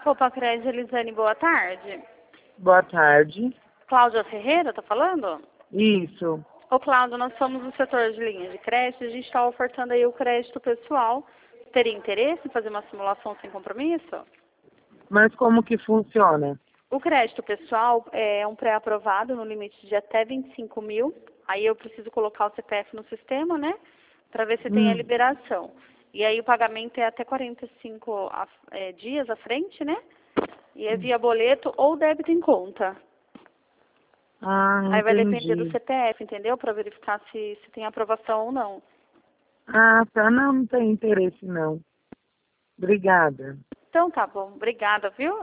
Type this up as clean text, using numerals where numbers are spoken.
Opa, Crédito, Elisane, boa tarde. Boa tarde. Cláudia Ferreira, tá falando? Isso. Ô, Cláudia, nós somos do setor de linha de crédito, a gente está ofertando aí o crédito pessoal. Teria interesse em fazer uma simulação sem compromisso? Mas como que funciona? O crédito pessoal é um pré-aprovado no limite de até 25 mil. Aí eu preciso colocar o CPF no sistema, né? Para ver se tem a liberação. E aí o pagamento é até 45 dias à frente, né? E é via boleto ou débito em conta. Ah, Aí vai depender do entendi. CPF, entendeu? Para verificar se tem aprovação ou não. Ah, tá. Não tem interesse não. Obrigada. Então tá bom. Obrigada, viu?